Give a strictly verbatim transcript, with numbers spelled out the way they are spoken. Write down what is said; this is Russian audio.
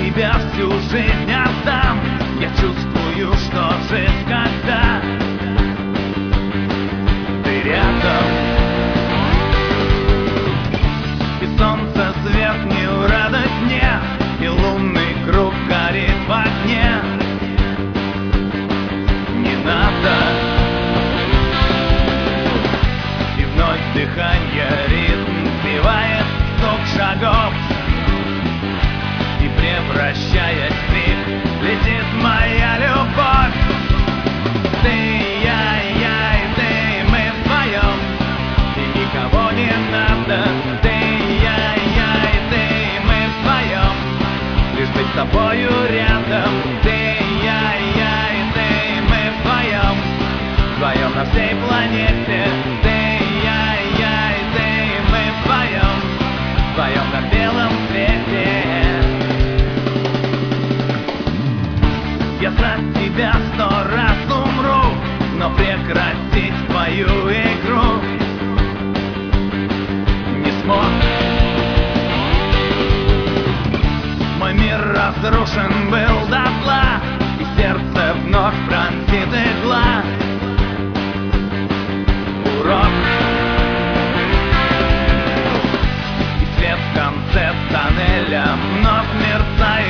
тебя всю жизнь отдам. Я чувствую, что жизнь, когда ты рядом. И солнце свет не в радость мне, и лунный круг горит в огне. Не надо. И вновь дыхание, ритм сбивает стук шагов, и превращаясь в крик, летит моя любовь. Ты, я, я и ты, мы вдвоем, и никого не надо. Ты, я, я и ты, мы вдвоем, лишь быть с тобою рядом. Ты, я, я и ты, мы вдвоем, вдвоем на всей планете. Ты, я, я и ты, мы вдвоем, вдвоем на белом свете. Я за тебя сто раз умру, но прекратить твою игру не смог. Мой мир разрушен был дотла, и сердце вновь пронзит игла. Урок. И свет в конце тоннеля вновь мерцает.